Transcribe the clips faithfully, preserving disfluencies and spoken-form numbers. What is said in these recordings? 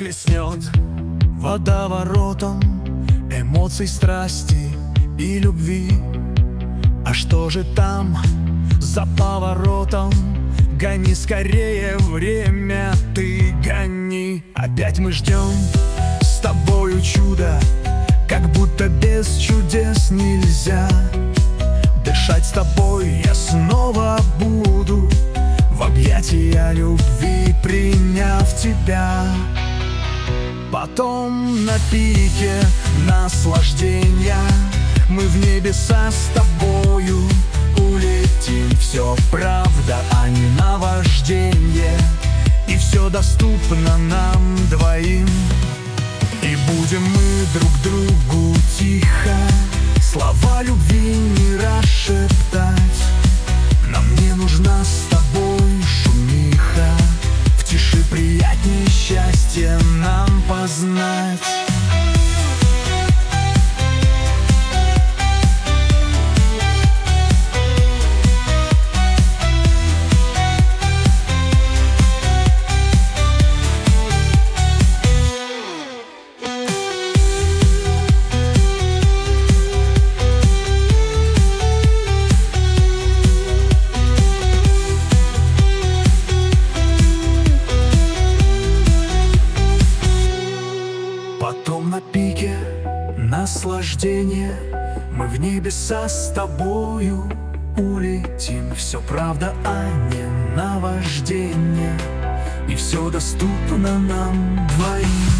захлестнет водоворотом эмоций, страсти и любви. А что же там за поворотом? Гони скорее, время ты гони. Опять мы ждем с тобою чудо, как будто без чудес нельзя. Дышать с тобой я снова буду, в объятия любви приняв тебя. Потом на пике наслаждения мы в небеса с тобою улетим. Все правда, а не наваждение, и все доступно нам двоим. И будем мы друг другу тихо слова любви не расшептать. Нам не нужна с тобой шумиха, в тиши приятнее счастье нам познать. Потом на пике наслаждения мы в небеса с тобою улетим. Все правда, а не наваждение, и все доступно нам двоим.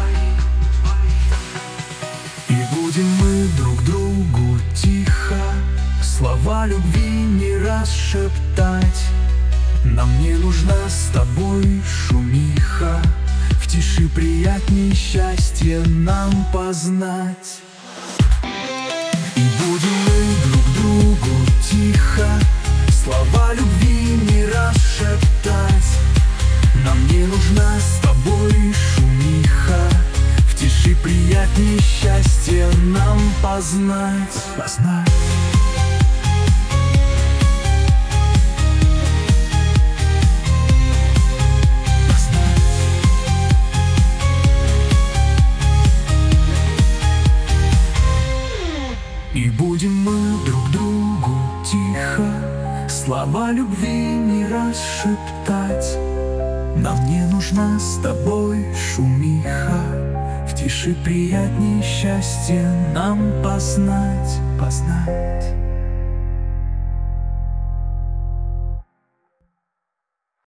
И будем мы друг другу тихо слова любви не расшептать. Нам не нужна с тобой шумиха, в тиши приятней счастье нам познать. И будем мы друг другу тихо слова любви не расшептать. Нам не нужна с тобой шумиха, в тиши приятней счастье нам познать. Познать. И будем мы друг другу тихо слова любви не расшептать. Нам не нужна с тобой шумиха, в тиши приятней счастье нам познать, познать.